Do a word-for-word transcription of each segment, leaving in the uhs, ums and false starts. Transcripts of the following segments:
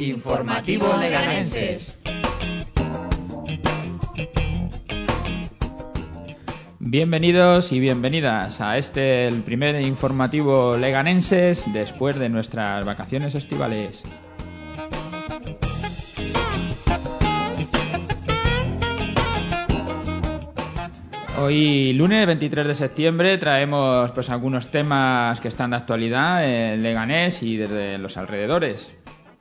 Informativo Leganenses. Bienvenidos y bienvenidas a este, el primer informativo Leganenses después de nuestras vacaciones estivales. Hoy, lunes veintitrés de septiembre, traemos pues algunos temas que están de actualidad en Leganés y desde los alrededores.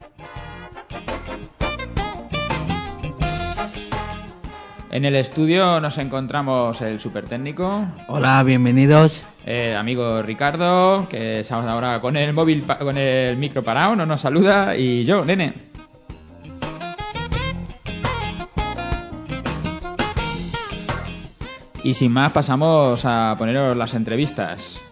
En el estudio nos encontramos el supertécnico. Hola, bienvenidos. El amigo Ricardo, que estamos ahora con el móvil, con el micro parado, no nos saluda, y yo, Nene. Y sin más, pasamos a poneros las entrevistas.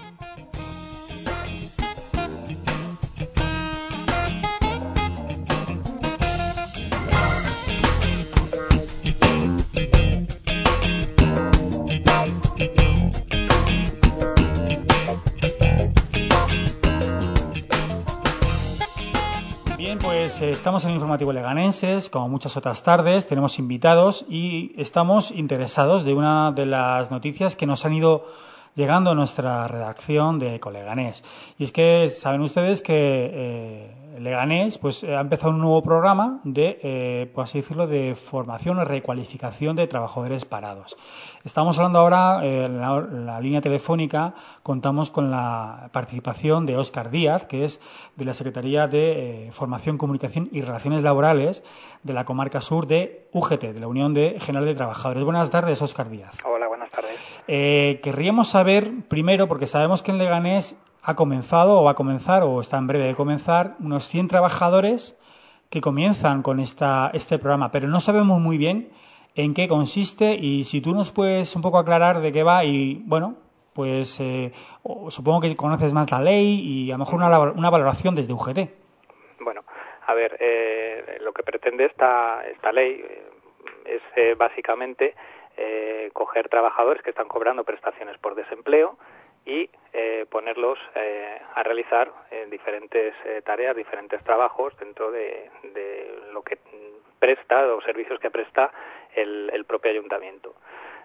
Estamos en el Informativo Leganenses, como muchas otras tardes, tenemos invitados y estamos interesados de una de las noticias que nos han ido llegando a nuestra redacción de Ecoleganés. Y es que saben ustedes que eh, Leganés pues, ha empezado un nuevo programa de, eh, por así decirlo, de formación o recualificación de trabajadores parados. Estamos hablando ahora, eh, en, la, en la línea telefónica, contamos con la participación de Óscar Díaz, que es de la Secretaría de eh, Formación, Comunicación y Relaciones Laborales de la Comarca Sur de U G T, de la Unión de General de Trabajadores. Buenas tardes, Óscar Díaz. Hola, buenas tardes. Eh, querríamos saber, primero, porque sabemos que en Leganés ha comenzado o va a comenzar o está en breve de comenzar unos cien trabajadores que comienzan con esta, este programa, pero no sabemos muy bien en qué consiste y si tú nos puedes un poco aclarar de qué va y, bueno, pues eh, supongo que conoces más la ley y a lo mejor una, una valoración desde U G T. Bueno, a ver, eh, lo que pretende esta, esta ley eh, es eh, básicamente eh, coger trabajadores que están cobrando prestaciones por desempleo y eh, ponerlos eh, a realizar eh, diferentes eh, tareas, diferentes trabajos dentro de, de lo que presta, los servicios que presta el, el propio ayuntamiento.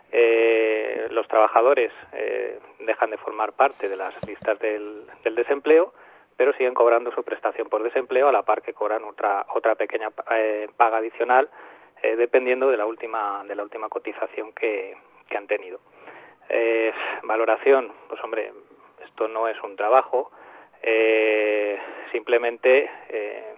Eh, los trabajadores eh, dejan de formar parte de las listas del, del desempleo, pero siguen cobrando su prestación por desempleo a la par que cobran otra otra pequeña eh, paga adicional eh, dependiendo de la última de la última cotización que, que han tenido. Eh, valoración, pues hombre, esto no es un trabajo, eh, simplemente eh,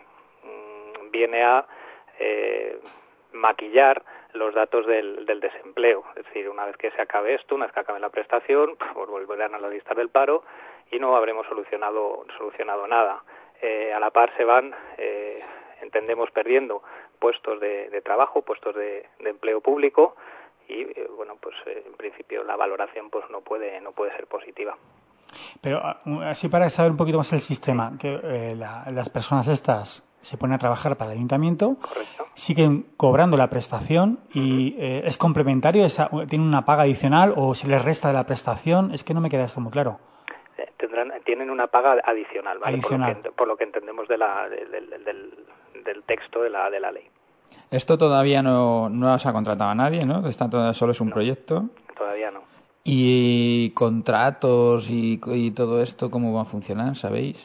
viene a eh, maquillar los datos del, del desempleo. Es decir, una vez que se acabe esto, una vez que acabe la prestación, pues volverán a la lista del paro y no habremos solucionado solucionado nada. Eh, a la par se van, eh, entendemos, perdiendo puestos de, de trabajo, puestos de, de empleo público y, eh, bueno, pues eh, en principio la valoración pues no puede no puede ser positiva. Pero así para saber un poquito más el sistema, que eh, la, las personas estas se ponen a trabajar para el ayuntamiento, correcto, siguen cobrando la prestación y eh, es complementario, esa, tiene una paga adicional o se les resta de la prestación, es que no me queda esto muy claro. Eh, tendrán tienen una paga adicional, ¿vale? Adicional. Por lo que, por lo que entendemos de la, de, de, de, del, del texto de la de la ley. Esto todavía no, no se ha contratado a nadie, ¿no? Está todo, solo es un no, proyecto. Todavía no. ¿Y contratos y, y todo esto cómo va a funcionar, sabéis?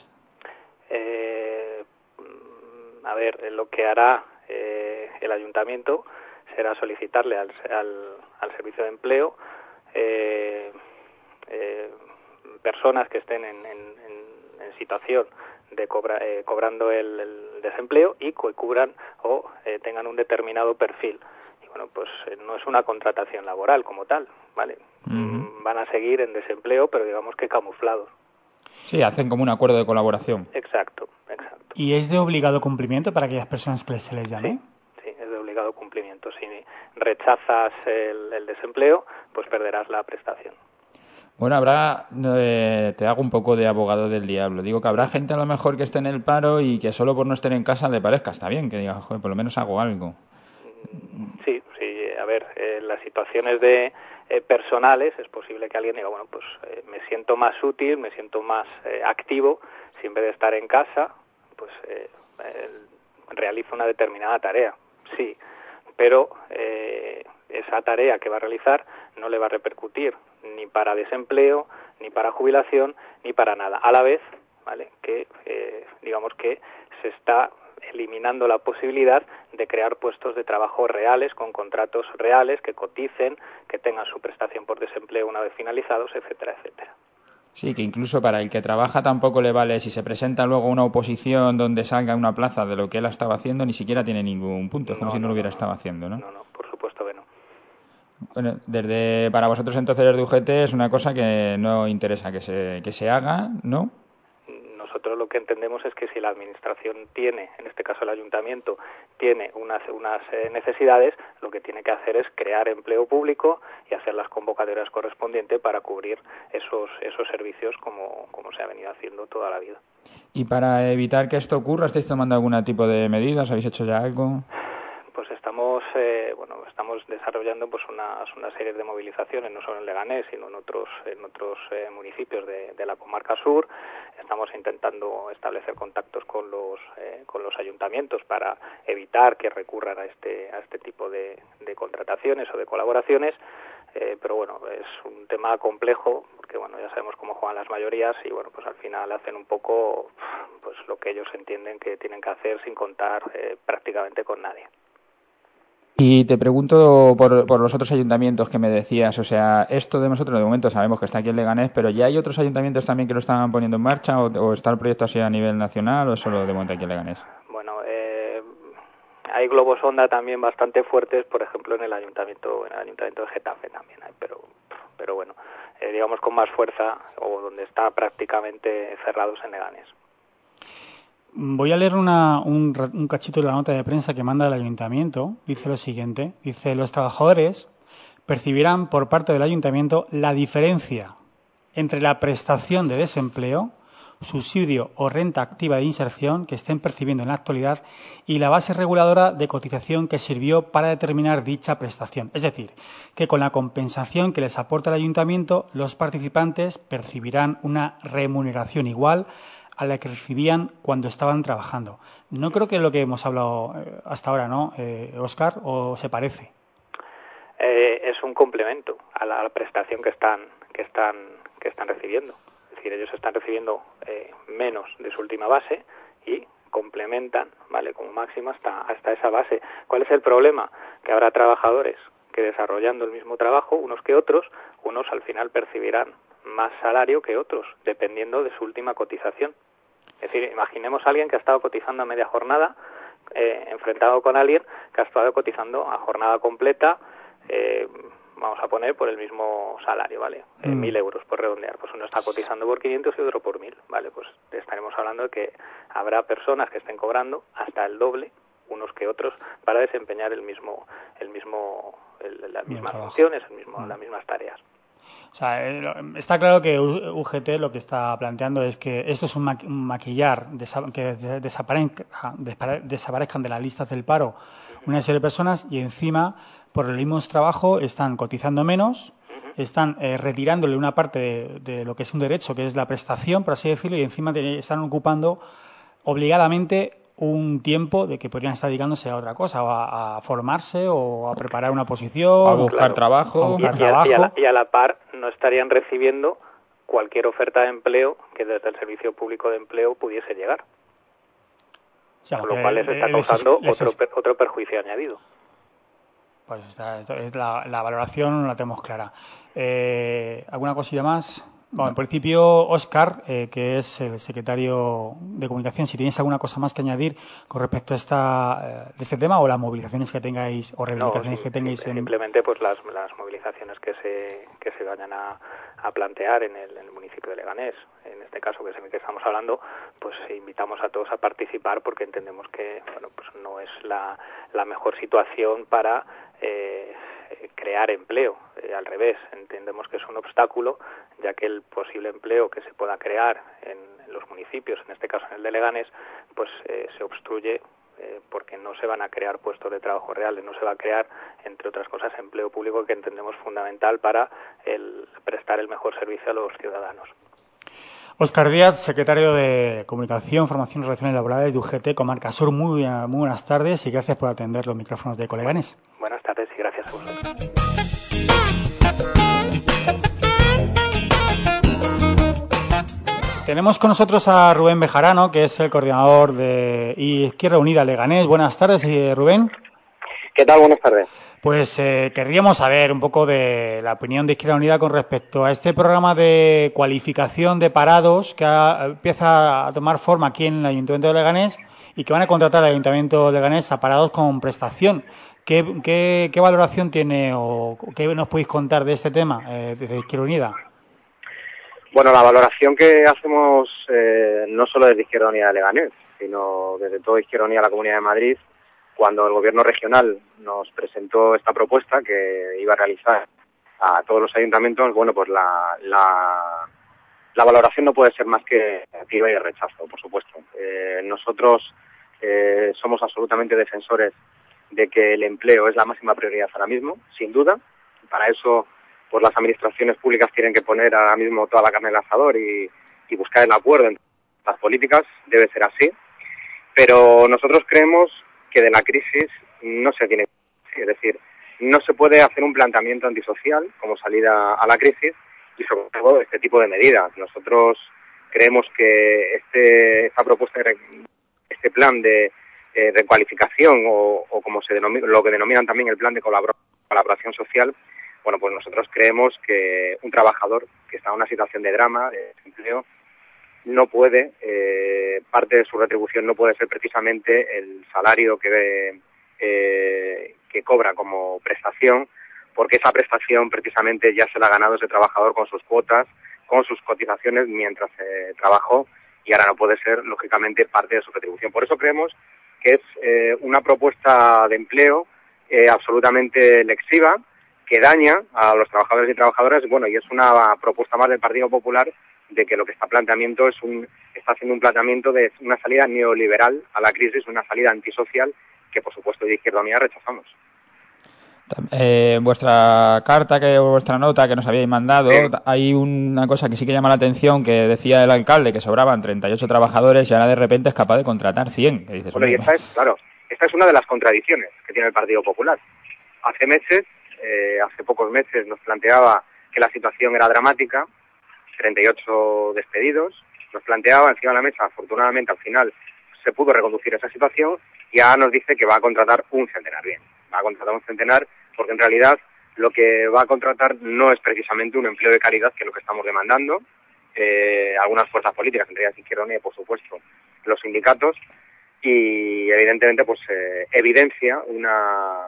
Eh, a ver, lo que hará eh, el ayuntamiento será solicitarle al, al, al servicio de empleo eh, eh, personas que estén en, en, en, en situación de cobra, eh, cobrando el, el desempleo y que cubran o eh, tengan un determinado perfil. Y bueno, pues eh, no es una contratación laboral como tal, ¿vale? Uh-huh. Van a seguir en desempleo, pero digamos que camuflados. Sí, hacen como un acuerdo de colaboración. Exacto, exacto. ¿Y es de obligado cumplimiento para aquellas personas que se les llame? Sí, sí, es de obligado cumplimiento. Si rechazas el, el desempleo, pues perderás la prestación. Bueno, habrá, eh, te hago un poco de abogado del diablo. Digo que habrá gente a lo mejor que esté en el paro y que solo por no estar en casa le parezca, está bien, que diga, joder, por lo menos hago algo. Sí, sí, a ver, eh, las situaciones de eh, personales es posible que alguien diga, bueno, pues eh, me siento más útil, me siento más eh, activo, si en vez de estar en casa, pues eh, eh, realiza una determinada tarea, sí, pero eh, esa tarea que va a realizar no le va a repercutir ni para desempleo, ni para jubilación, ni para nada. A la vez, ¿vale?, que eh, digamos que se está eliminando la posibilidad de crear puestos de trabajo reales, con contratos reales, que coticen, que tengan su prestación por desempleo una vez finalizados, etcétera, etcétera. Sí, que incluso para el que trabaja tampoco le vale, si se presenta luego una oposición donde salga una plaza de lo que él estaba haciendo, ni siquiera tiene ningún punto, es como no, si no, no lo hubiera no, estado haciendo, ¿no? No, no, por supuesto que no. Bueno, desde para vosotros entonces desde U G T es una cosa que no interesa que se, que se haga, ¿no? Nosotros lo que entendemos es que si la Administración tiene, en este caso el Ayuntamiento, tiene unas, unas eh, necesidades, lo que tiene que hacer es crear empleo público y hacer las convocatorias correspondientes para cubrir esos esos servicios como, como se ha venido haciendo toda la vida. Y para evitar que esto ocurra, ¿estáis tomando algún tipo de medidas? ¿Habéis hecho ya algo? Pues estamos eh, bueno estamos desarrollando pues unas una serie de movilizaciones, no solo en Leganés, sino en otros en otros eh, municipios de, de la comarca sur. Estamos intentando establecer contactos con los eh, con los ayuntamientos para evitar que recurran a este a este tipo de, de contrataciones o de colaboraciones. Eh, pero bueno, es un tema complejo porque bueno, ya sabemos cómo juegan las mayorías y bueno, pues al final hacen un poco pues lo que ellos entienden que tienen que hacer sin contar eh, prácticamente con nadie. Y te pregunto por, por los otros ayuntamientos que me decías, o sea, esto de nosotros de momento sabemos que está aquí en Leganés, pero ¿ya hay otros ayuntamientos también que lo están poniendo en marcha o, o está el proyecto así a nivel nacional o es solo de momento aquí en Leganés? Bueno, eh, hay globos sonda también bastante fuertes, por ejemplo en el ayuntamiento en el ayuntamiento de Getafe también hay, pero pero bueno, eh, digamos con más fuerza o donde está prácticamente cerrados en Leganés. Voy a leer una, un, un cachito de la nota de prensa que manda el ayuntamiento. Dice lo siguiente. Dice, los trabajadores percibirán por parte del ayuntamiento la diferencia entre la prestación de desempleo, subsidio o renta activa de inserción que estén percibiendo en la actualidad y la base reguladora de cotización que sirvió para determinar dicha prestación. Es decir, que con la compensación que les aporta el ayuntamiento, los participantes percibirán una remuneración igual a la que recibían cuando estaban trabajando. No creo que es lo que hemos hablado eh, hasta ahora, ¿no, eh, Óscar? ¿O se parece? Eh, es un complemento a la prestación que están que están que están recibiendo. Es decir, ellos están recibiendo eh, menos de su última base y complementan, vale, como máximo hasta hasta esa base. ¿Cuál es el problema? Que habrá trabajadores que desarrollando el mismo trabajo, unos que otros, unos al final percibirán más salario que otros, dependiendo de su última cotización. Es decir, imaginemos a alguien que ha estado cotizando a media jornada, eh, enfrentado con alguien que ha estado cotizando a jornada completa, eh, vamos a poner por el mismo salario, ¿vale? Eh, Mm. mil euros por redondear. Pues uno está cotizando por quinientos y otro por mil, ¿vale? Pues estaremos hablando de que habrá personas que estén cobrando hasta el doble, unos que otros, para desempeñar el mismo, el mismo, el, las mismas funciones, el mismo, mm. las mismas tareas. O sea, está claro que U G T lo que está planteando es que esto es un, maqu un maquillar, desa que desaparezca, desaparezcan de las listas del paro una serie de personas y encima, por el mismo trabajo, están cotizando menos, están eh, retirándole una parte de, de lo que es un derecho, que es la prestación, por así decirlo, y encima te, están ocupando obligadamente un tiempo de que podrían estar dedicándose a otra cosa, o a, a formarse o a preparar una posición, a buscar claro, trabajo, a buscar y, trabajo. Y, a la, y a la par no estarían recibiendo cualquier oferta de empleo que desde el Servicio Público de Empleo pudiese llegar. O sea, con lo cual les está causando les es, otro, otro perjuicio añadido. Pues está, la, la valoración la tenemos clara. Eh, ¿Alguna cosilla más? Bueno, en principio, Óscar, eh, que es el secretario de Comunicación, si tenéis alguna cosa más que añadir con respecto a esta, eh, de este tema o las movilizaciones que tengáis o reivindicaciones no, que tengáis. Simple, en... Simplemente pues las, las movilizaciones que se que se vayan a, a plantear en el, en el municipio de Leganés. En este caso que es el que estamos hablando, pues invitamos a todos a participar porque entendemos que bueno pues no es la, la mejor situación para eh, crear empleo. Eh, al revés, entendemos que es un obstáculo, ya que el posible empleo que se pueda crear en, en los municipios, en este caso en el de Leganés, pues eh, se obstruye eh, porque no se van a crear puestos de trabajo reales, no se va a crear, entre otras cosas, empleo público que entendemos fundamental para el prestar el mejor servicio a los ciudadanos. Óscar Díaz, secretario de Comunicación, Formación y Relaciones Laborales de U G T Comarca Sur. Muy, muy buenas tardes y gracias por atender los micrófonos de Coleganés. Buenas tardes y gracias a vosotros. Tenemos con nosotros a Rubén Bejarano, que es el coordinador de Izquierda Unida Leganés. Buenas tardes, Rubén. ¿Qué tal? Buenas tardes. Pues eh, querríamos saber un poco de la opinión de Izquierda Unida con respecto a este programa de cualificación de parados que ha, empieza a tomar forma aquí en el Ayuntamiento de Leganés y que van a contratar al Ayuntamiento de Leganés a parados con prestación. ¿Qué, qué, qué valoración tiene o qué nos podéis contar de este tema eh, desde Izquierda Unida? Bueno, la valoración que hacemos eh, no solo desde Izquierda Unida de Leganés, sino desde toda Izquierda Unida de la Comunidad de Madrid, cuando el Gobierno regional nos presentó esta propuesta que iba a realizar a todos los ayuntamientos, bueno, pues la, la, la valoración no puede ser más que negativa y de rechazo, por supuesto. Eh, nosotros eh, somos absolutamente defensores de que el empleo es la máxima prioridad ahora mismo, sin duda. Para eso, pues las administraciones públicas tienen que poner ahora mismo toda la carne en el asador y, y buscar el acuerdo entre las políticas, debe ser así. Pero nosotros creemos que de la crisis no se tiene, es decir, no se puede hacer un planteamiento antisocial como salida a la crisis y sobre todo este tipo de medidas. Nosotros creemos que este esta propuesta, este plan de eh, recualificación o, o como se denomina, lo que denominan también el plan de colaboración social, bueno, pues nosotros creemos que un trabajador que está en una situación de drama, de desempleo, no puede, eh, parte de su retribución no puede ser precisamente el salario que, eh, que cobra como prestación, porque esa prestación precisamente ya se la ha ganado ese trabajador con sus cuotas, con sus cotizaciones mientras eh, trabajó y ahora no puede ser, lógicamente, parte de su retribución. Por eso creemos que es eh, una propuesta de empleo eh, absolutamente lexiva, que daña a los trabajadores y trabajadoras, bueno, y es una propuesta más del Partido Popular de que lo que está planteamiento es un está haciendo un planteamiento de una salida neoliberal a la crisis, una salida antisocial que por supuesto de Izquierda Unida rechazamos. Eh, en vuestra carta, que vuestra nota que nos habíais mandado, sí, hay una cosa que sí que llama la atención, que decía el alcalde que sobraban treinta y ocho trabajadores y ahora de repente es capaz de contratar cien. Que dices, bueno, y esta es, claro, esta es una de las contradicciones que tiene el Partido Popular. Hace meses, eh, hace pocos meses nos planteaba que la situación era dramática, treinta y ocho despedidos, nos planteaba encima de la mesa, afortunadamente al final se pudo reconducir esa situación y ahora nos dice que va a contratar un centenar, bien, va a contratar un centenar porque en realidad lo que va a contratar no es precisamente un empleo de calidad, que es lo que estamos demandando, eh, algunas fuerzas políticas, entre ellas Izquierda Unida y por supuesto los sindicatos, y evidentemente pues eh, evidencia una,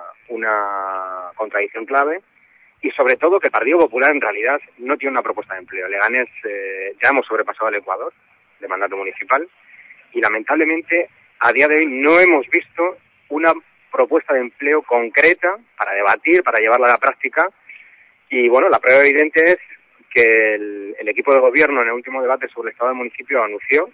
una contradicción clave. Y sobre todo que el Partido Popular en realidad no tiene una propuesta de empleo. Leganés eh, ya hemos sobrepasado el Ecuador de mandato municipal y lamentablemente a día de hoy no hemos visto una propuesta de empleo concreta para debatir, para llevarla a la práctica. Y bueno, la prueba evidente es que el, el equipo de gobierno en el último debate sobre el estado del municipio anunció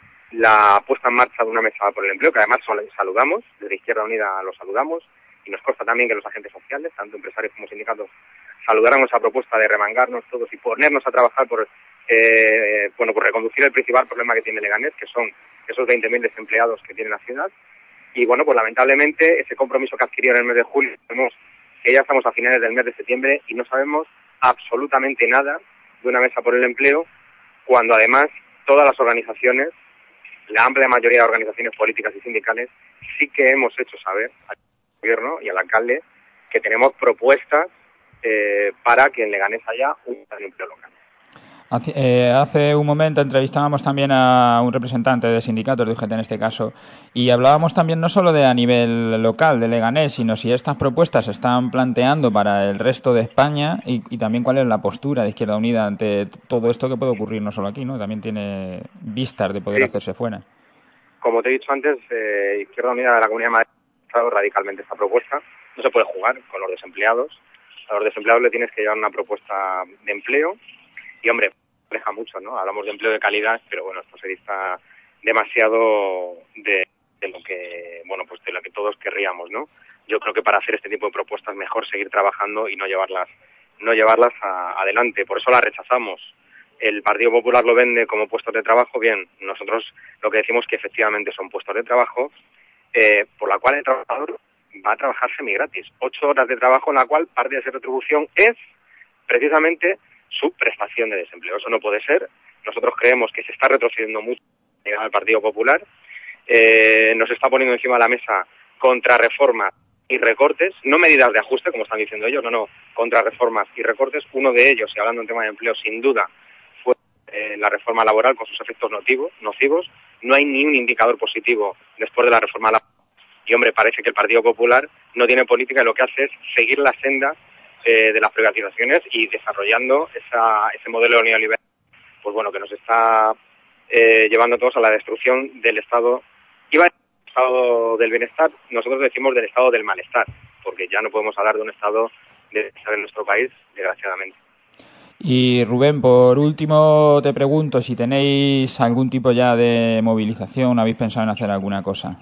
la puesta en marcha de una mesa por el empleo, que además saludamos, desde Izquierda Unida lo saludamos. Y nos consta también que los agentes sociales, tanto empresarios como sindicatos, saludaron esa propuesta de remangarnos todos y ponernos a trabajar por eh, bueno, por reconducir el principal problema que tiene Leganés, que son esos veinte mil desempleados que tiene la ciudad. Y bueno, pues lamentablemente ese compromiso que adquirió en el mes de julio, sabemos que ya estamos a finales del mes de septiembre y no sabemos absolutamente nada de una mesa por el empleo, cuando además todas las organizaciones, la amplia mayoría de organizaciones políticas y sindicales, sí que hemos hecho saber gobierno y al alcalde que tenemos propuestas eh, para que en Leganés haya un empleo local. Hace, eh, hace un momento entrevistábamos también a un representante de sindicatos de U G T en este caso y hablábamos también no solo de a nivel local de Leganés, sino si estas propuestas se están planteando para el resto de España y, y también cuál es la postura de Izquierda Unida ante todo esto que puede ocurrir no solo aquí, ¿no? También tiene vistas de poder sí. hacerse fuera. Como te he dicho antes, eh, Izquierda Unida de la Comunidad de Madrid radicalmente esta propuesta. No se puede jugar con los desempleados. A los desempleados le tienes que llevar una propuesta de empleo y, hombre, aleja mucho, ¿no? Hablamos de empleo de calidad, pero bueno, esto se dista demasiado de, de lo que, bueno, pues de lo que todos querríamos, ¿no? Yo creo que para hacer este tipo de propuestas mejor seguir trabajando y no llevarlas no llevarlas a, adelante. Por eso las rechazamos. el Partido Popular lo vende como puestos de trabajo, bien, nosotros lo que decimos que efectivamente son puestos de trabajo, eh, por la cual el trabajador va a trabajar semigratis. Ocho horas de trabajo en la cual parte de esa retribución es precisamente su prestación de desempleo. Eso no puede ser. Nosotros creemos que se está retrocediendo mucho al Partido Popular. Eh, nos está poniendo encima de la mesa contrarreformas y recortes, no medidas de ajuste, como están diciendo ellos, no, no, contrarreformas y recortes. Uno de ellos, y hablando en tema de empleo, sin duda, fue eh, la reforma laboral con sus efectos nocivos, nocivos. No hay ni un indicador positivo después de la reforma laboral. Y, hombre, parece que el Partido Popular no tiene política y lo que hace es seguir la senda eh, de las privatizaciones y desarrollando esa, ese modelo neoliberal, pues bueno, que nos está eh, llevando a todos a la destrucción del Estado. Iba el Estado del bienestar, nosotros decimos del Estado del malestar, porque ya no podemos hablar de un Estado de bienestar en nuestro país, desgraciadamente. Y Rubén, por último te pregunto si tenéis algún tipo ya de movilización, ¿habéis pensado en hacer alguna cosa?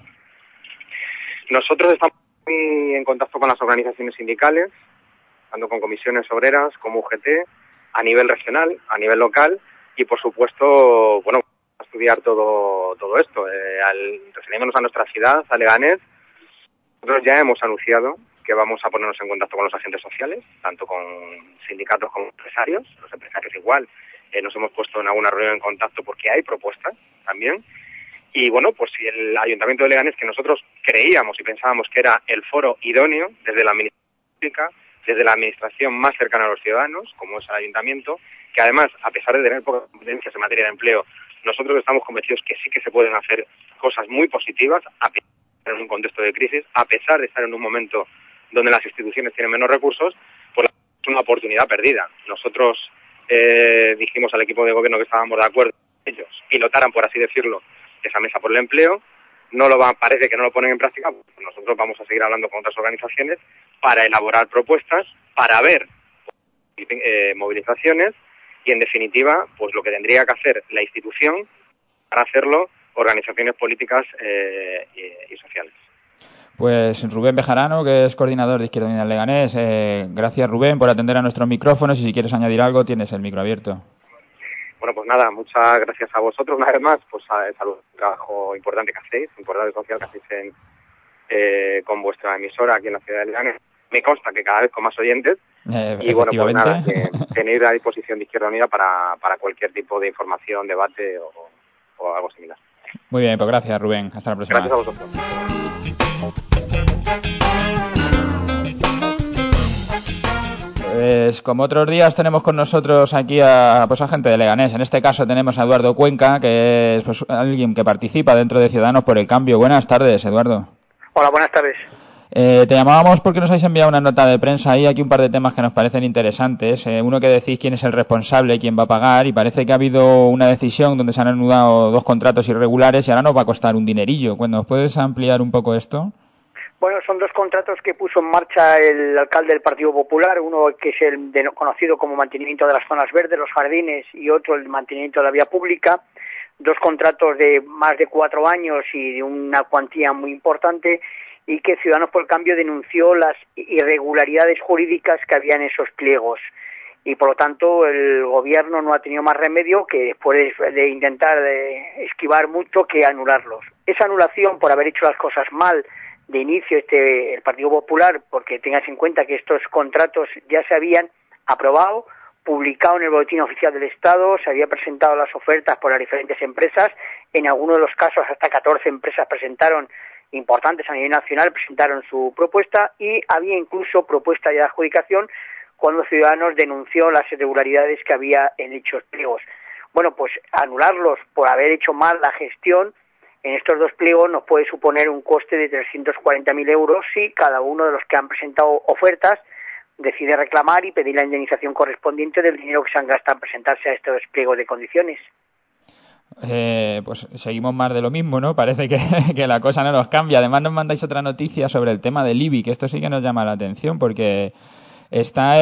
Nosotros estamos muy en contacto con las organizaciones sindicales, tanto con comisiones obreras como U G T, a nivel regional, a nivel local, y por supuesto, bueno, a estudiar todo todo esto. Eh, al, refiriéndonos a nuestra ciudad, a Leganés, nosotros ya hemos anunciado que vamos a ponernos en contacto con los agentes sociales, tanto con sindicatos como empresarios. Los empresarios igual, eh, nos hemos puesto en alguna reunión en contacto porque hay propuestas también. Y bueno, pues si el Ayuntamiento de Leganés, que nosotros creíamos y pensábamos que era el foro idóneo desde la administración pública, desde la administración más cercana a los ciudadanos, como es el Ayuntamiento, que además, a pesar de tener pocas competencias en materia de empleo, nosotros estamos convencidos que sí que se pueden hacer cosas muy positivas, a pesar de estar en un contexto de crisis, a pesar de estar en un momento donde las instituciones tienen menos recursos, pues es una oportunidad perdida. Nosotros eh, dijimos al equipo de gobierno que estábamos de acuerdo con ellos, pilotaran, por así decirlo, esa mesa por el empleo. No lo va, parece que no lo ponen en práctica. Pues nosotros vamos a seguir hablando con otras organizaciones para elaborar propuestas, para ver eh, movilizaciones y, en definitiva, pues lo que tendría que hacer la institución para hacerlo organizaciones políticas eh, y, y sociales. Pues Rubén Bejarano, que es coordinador de Izquierda Unida en Leganés. Eh, gracias, Rubén, por atender a nuestros micrófonos, y si quieres añadir algo, tienes el micro abierto. Bueno, pues nada, muchas gracias a vosotros una vez más, pues a, a un trabajo importante que hacéis, importante social que hacéis en, eh, con vuestra emisora aquí en la ciudad de Leganés. Me consta que cada vez con más oyentes. Eh, y bueno, pues nada, que tenéis a disposición de Izquierda Unida para, para cualquier tipo de información, debate o, o algo similar. Muy bien, pues gracias, Rubén. Hasta la próxima. Gracias a vosotros. Pues como otros días tenemos con nosotros aquí a, pues a gente de Leganés. En este caso tenemos a Eduardo Cuenca, que es pues alguien que participa dentro de Ciudadanos por el Cambio. Buenas tardes, Eduardo. Hola, buenas tardes. Eh, te llamábamos porque nos habéis enviado una nota de prensa y aquí un par de temas que nos parecen interesantes. Eh, uno que decís quién es el responsable, quién va a pagar, y parece que ha habido una decisión donde se han anudado dos contratos irregulares y ahora nos va a costar un dinerillo. ¿Nos puedes ampliar un poco esto? Bueno, son dos contratos que puso en marcha el alcalde del Partido Popular, uno que es el de, conocido como mantenimiento de las zonas verdes, los jardines, y otro el mantenimiento de la vía pública. Dos contratos de más de cuatro años y de una cuantía muy importante, y que Ciudadanos por el Cambio denunció las irregularidades jurídicas que había en esos pliegos. Y por lo tanto el gobierno no ha tenido más remedio que, después de, de intentar de esquivar mucho, que anularlos. Esa anulación por haber hecho las cosas mal de inicio este el Partido Popular, porque tengas en cuenta que estos contratos ya se habían aprobado, publicado en el Boletín Oficial del Estado, se había presentado las ofertas por las diferentes empresas, en algunos de los casos hasta catorce empresas presentaron, importantes a nivel nacional, presentaron su propuesta, y había incluso propuesta de adjudicación cuando Ciudadanos denunció las irregularidades que había en dichos pliegos. Bueno, pues anularlos por haber hecho mal la gestión en estos dos pliegos nos puede suponer un coste de trescientos cuarenta mil euros si cada uno de los que han presentado ofertas decide reclamar y pedir la indemnización correspondiente del dinero que se han gastado en presentarse a estos pliegos de condiciones. Eh, pues seguimos más de lo mismo, ¿no? Parece que, que la cosa no nos cambia. Además nos mandáis otra noticia sobre el tema del I B I, que esto sí que nos llama la atención, porque está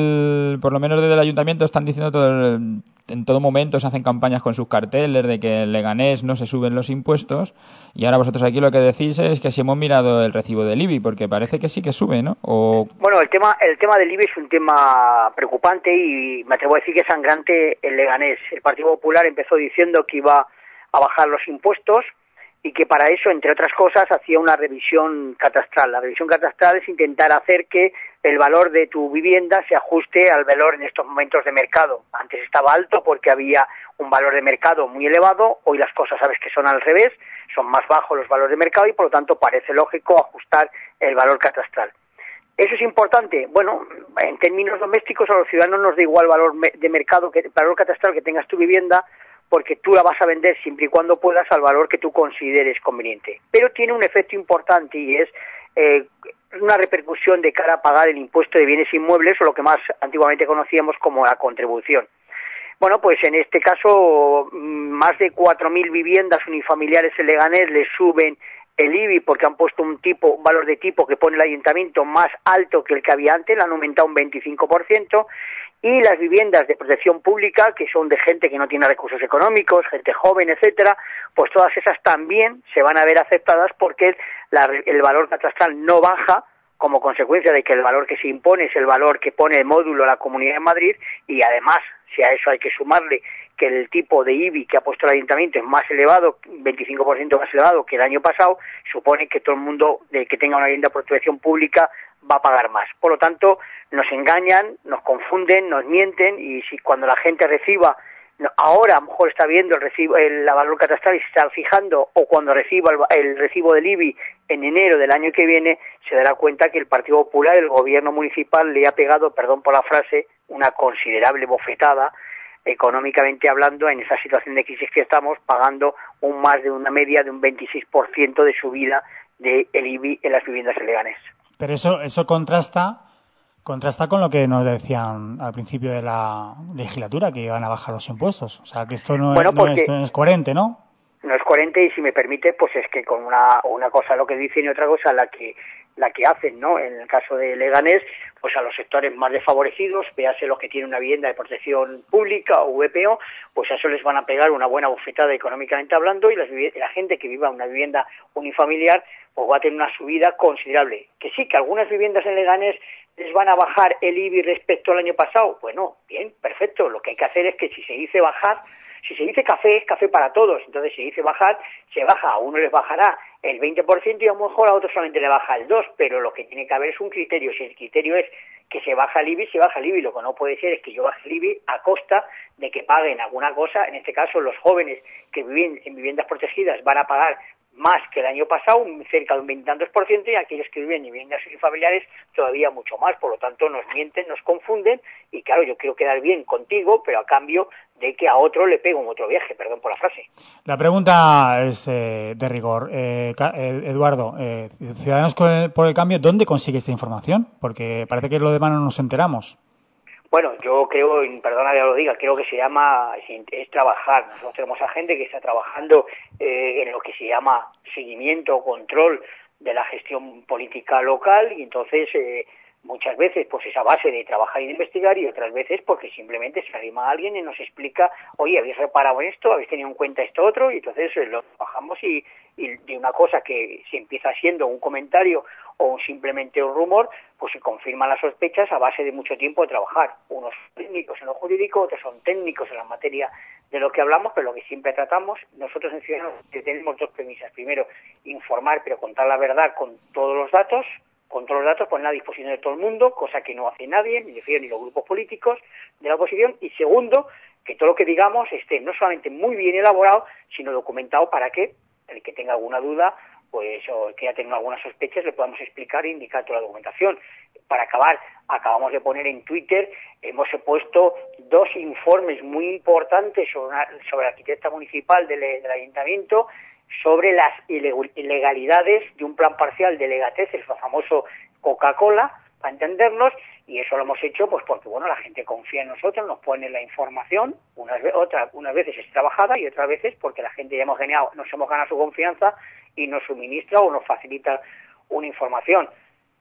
el, por lo menos desde el ayuntamiento están diciendo todo el, en todo momento se hacen campañas con sus carteles de que en Leganés no se suben los impuestos, y ahora vosotros aquí lo que decís es que si hemos mirado el recibo del I B I, porque parece que sí que sube, ¿no? O... Bueno, el tema el tema del I B I es un tema preocupante y me atrevo a decir que es sangrante en Leganés. El Partido Popular empezó diciendo que iba a bajar los impuestos y que para eso, entre otras cosas, hacía una revisión catastral. La revisión catastral es intentar hacer que el valor de tu vivienda se ajuste al valor en estos momentos de mercado. Antes estaba alto porque había un valor de mercado muy elevado, hoy las cosas sabes que son al revés, son más bajos los valores de mercado y por lo tanto parece lógico ajustar el valor catastral. ¿Eso es importante? Bueno, en términos domésticos a los ciudadanos nos da igual el valor de mercado, que el valor catastral que tengas tu vivienda, porque tú la vas a vender siempre y cuando puedas al valor que tú consideres conveniente. Pero tiene un efecto importante y es eh, una repercusión de cara a pagar el impuesto de bienes inmuebles o lo que más antiguamente conocíamos como la contribución. Bueno, pues en este caso más de cuatro mil viviendas unifamiliares en Leganés le suben el I B I porque han puesto un tipo, un valor de tipo que pone el ayuntamiento más alto que el que había antes, le han aumentado un veinticinco por ciento, y las viviendas de protección pública, que son de gente que no tiene recursos económicos, gente joven, etcétera, pues todas esas también se van a ver afectadas porque la, el valor catastral no baja como consecuencia de que el valor que se impone es el valor que pone el módulo la Comunidad de Madrid, y además, si a eso hay que sumarle que el tipo de I B I que ha puesto el ayuntamiento es más elevado, veinticinco por ciento más elevado que el año pasado, supone que todo el mundo de que tenga una vivienda de protección pública va a pagar más. Por lo tanto, nos engañan, nos confunden, nos mienten, y si cuando la gente reciba, ahora a lo mejor está viendo el recibo, el valor catastral y se está fijando, o cuando reciba el, el recibo del I B I en enero del año que viene, se dará cuenta que el Partido Popular, el gobierno municipal, le ha pegado, perdón por la frase, una considerable bofetada, económicamente hablando, en esa situación de crisis que estamos, pagando un más de una media de un veintiséis por ciento de subida del I B I en las viviendas en Leganés. Pero eso eso contrasta contrasta con lo que nos decían al principio de la legislatura, que iban a bajar los impuestos. O sea, que esto no, bueno, es, no, es, no es coherente, ¿no? No es coherente, y si me permite, pues es que con una una cosa lo que dicen y otra cosa la que la que hacen, ¿no? En el caso de Leganés, pues a los sectores más desfavorecidos, véase los que tienen una vivienda de protección pública o V P O, pues a eso les van a pegar una buena bofetada económicamente hablando, y las, la gente que viva en una vivienda unifamiliar pues va a tener una subida considerable. Que sí, que algunas viviendas en Leganés les van a bajar el I B I respecto al año pasado. Bueno, bien, perfecto. Lo que hay que hacer es que si se dice bajar, si se dice café, es café para todos. Entonces, si dice bajar, se baja. A uno les bajará el veinte por ciento y a lo mejor a otro solamente le baja el dos por ciento, pero lo que tiene que haber es un criterio. Si el criterio es que se baja el I B I, se baja el I B I. Lo que no puede ser es que yo baje el I B I a costa de que paguen alguna cosa. En este caso, los jóvenes que viven en viviendas protegidas van a pagar más que el año pasado, cerca de un veintitantos por ciento, y aquellos que viven en viviendas unifamiliares todavía mucho más. Por lo tanto, nos mienten, nos confunden, y claro, yo quiero quedar bien contigo, pero a cambio de que a otro le pego un otro viaje, perdón por la frase. La pregunta es eh, de rigor. Eh, Eduardo, eh, Ciudadanos con el, por el Cambio, ¿dónde consigue esta información? Porque parece que lo demás no nos enteramos. Bueno, yo creo, perdona que lo diga, creo que se llama, es trabajar. Nosotros tenemos a gente que está trabajando eh, en lo que se llama seguimiento o control de la gestión política local, y entonces eh, muchas veces pues esa base de trabajar y de investigar, y otras veces porque simplemente se arrima a alguien y nos explica, oye, habéis reparado en esto, habéis tenido en cuenta esto otro, y entonces eh, lo trabajamos, y, y de una cosa que se empieza siendo un comentario o simplemente un rumor, pues se confirman las sospechas a base de mucho tiempo de trabajar. Unos son técnicos en lo jurídico, otros son técnicos en la materia de lo que hablamos, pero lo que siempre tratamos, nosotros en Ciudadanos tenemos dos premisas. Primero, informar, pero contar la verdad con todos los datos, con todos los datos, poner a disposición de todo el mundo, cosa que no hace nadie, ni refiero ni los grupos políticos de la oposición. Y segundo, que todo lo que digamos esté no solamente muy bien elaborado, sino documentado para que el que tenga alguna duda, pues, o que ya tenga algunas sospechas, le podamos explicar e indicar toda la documentación. Para acabar, acabamos de poner en Twitter, hemos puesto dos informes muy importantes sobre, una, sobre la arquitecta municipal del, del ayuntamiento, sobre las ilegalidades de un plan parcial de Legatez, el famoso Coca-Cola, para entendernos, y eso lo hemos hecho pues porque bueno, la gente confía en nosotros, nos pone la información, unas, otra, unas veces es trabajada y otras veces porque la gente ya hemos ganado, nos hemos ganado su confianza y nos suministra o nos facilita una información.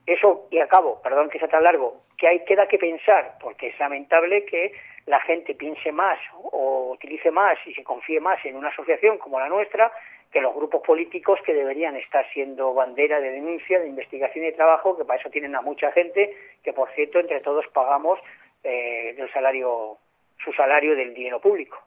Eso, y acabo, perdón que sea tan largo, que hay queda que pensar, porque es lamentable que la gente piense más o utilice más y se confíe más en una asociación como la nuestra que los grupos políticos que deberían estar siendo bandera de denuncia, de investigación y de trabajo, que para eso tienen a mucha gente, que por cierto entre todos pagamos eh, del salario, su salario del dinero público.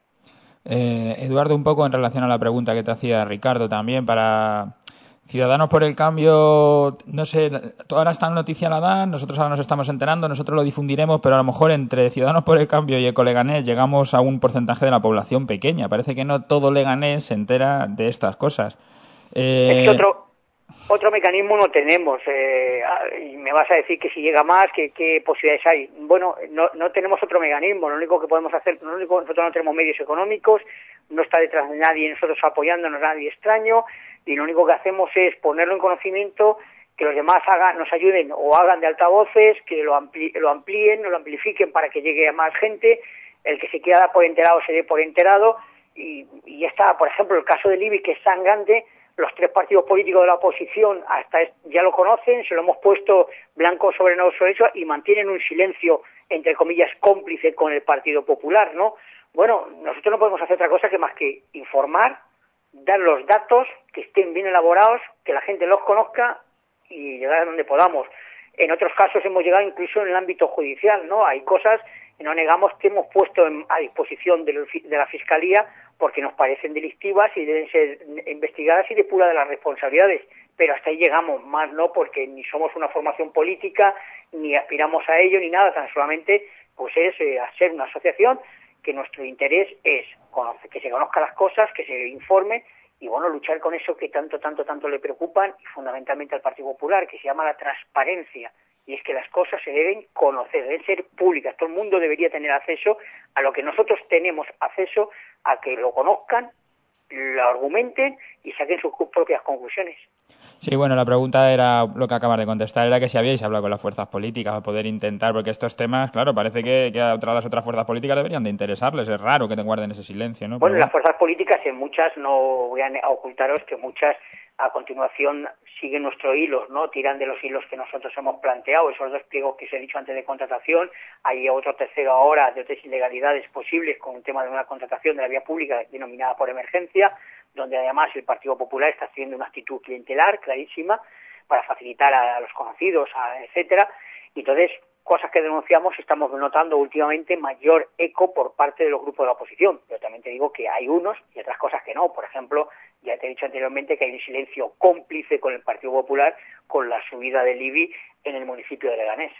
Eh, Eduardo, un poco en relación a la pregunta que te hacía Ricardo también, para Ciudadanos por el Cambio, no sé, ahora esta noticia la dan, nosotros ahora nos estamos enterando, nosotros lo difundiremos, pero a lo mejor entre Ciudadanos por el Cambio y Ecoleganés llegamos a un porcentaje de la población pequeña. Parece que no todo Leganés se entera de estas cosas. Eh... Es que otro, otro mecanismo no tenemos. Eh, y me vas a decir que si llega más, que qué posibilidades hay. Bueno, no, no tenemos otro mecanismo. Lo único que podemos hacer, lo único, nosotros no tenemos medios económicos, no está detrás de nadie, nosotros apoyándonos, nadie extraño. Y lo único que hacemos es ponerlo en conocimiento, que los demás hagan, nos ayuden o hagan de altavoces, que lo, ampli, lo amplíen, lo amplifiquen para que llegue a más gente, el que se quiera dar por enterado se dé por enterado, y, y ya está. Por ejemplo, el caso del I B I, que es tan grande, los tres partidos políticos de la oposición hasta ya lo conocen, se lo hemos puesto blanco sobre negro sobre eso, y mantienen un silencio, entre comillas, cómplice con el Partido Popular, ¿no? Bueno, nosotros no podemos hacer otra cosa que más que informar, dar los datos, que estén bien elaborados, que la gente los conozca y llegar a donde podamos. En otros casos hemos llegado incluso en el ámbito judicial, ¿no? Hay cosas que no negamos que hemos puesto en, a disposición de, de la Fiscalía porque nos parecen delictivas y deben ser investigadas y depuradas de las responsabilidades. Pero hasta ahí llegamos, más no, porque ni somos una formación política, ni aspiramos a ello, ni nada, tan solamente pues es eh, hacer una asociación que nuestro interés es conocer, que se conozcan las cosas, que se informe y, bueno, luchar con eso que tanto, tanto, tanto le preocupan y fundamentalmente al Partido Popular, que se llama la transparencia. Y es que las cosas se deben conocer, deben ser públicas. Todo el mundo debería tener acceso a lo que nosotros tenemos acceso, a que lo conozcan, lo argumenten y saquen sus propias conclusiones. Sí, bueno, la pregunta era lo que acabas de contestar, era que si habíais hablado con las fuerzas políticas para poder intentar, porque estos temas, claro, parece que, que a otras, las otras fuerzas políticas deberían de interesarles. Es raro que te guarden ese silencio, ¿no? Bueno, Pero... las fuerzas políticas, en muchas, no voy a ocultaros que muchas a continuación siguen nuestros hilos, ¿no? Tiran de los hilos que nosotros hemos planteado, esos dos pliegos que os he dicho antes de contratación. Hay otro tercero ahora de otras ilegalidades posibles con un tema de una contratación de la vía pública denominada por emergencia, donde además el Partido Popular está haciendo una actitud clientelar clarísima para facilitar a, a los conocidos, a, etcétera. Y entonces, cosas que denunciamos, estamos notando últimamente mayor eco por parte de los grupos de la oposición. Pero también te digo que hay unos y otras cosas que no. Por ejemplo, ya te he dicho anteriormente que hay un silencio cómplice con el Partido Popular con la subida del I B I en el municipio de Leganés.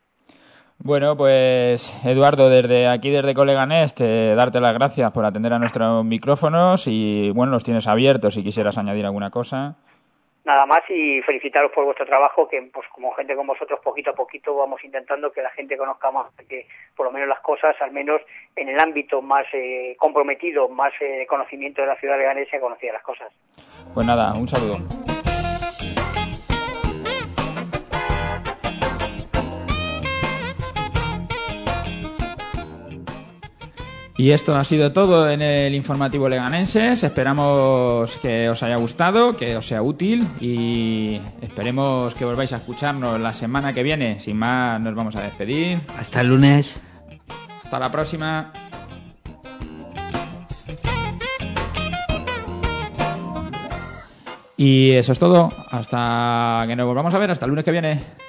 Bueno, pues Eduardo, desde aquí, desde Ecoleganés, te darte las gracias por atender a nuestros micrófonos y, bueno, los tienes abiertos si quisieras añadir alguna cosa. Nada más, y felicitaros por vuestro trabajo, que pues como gente como vosotros poquito a poquito vamos intentando que la gente conozca más, que por lo menos las cosas, al menos en el ámbito más eh, comprometido, más eh, conocimiento de la ciudad de Leganés, se conocían las cosas. Pues nada, un saludo. Y esto ha sido todo en el informativo leganenses. Esperamos que os haya gustado, que os sea útil y esperemos que volváis a escucharnos la semana que viene. Sin más, nos vamos a despedir. Hasta el lunes. Hasta la próxima. Y eso es todo. Hasta que nos volvamos a ver. Hasta el lunes que viene.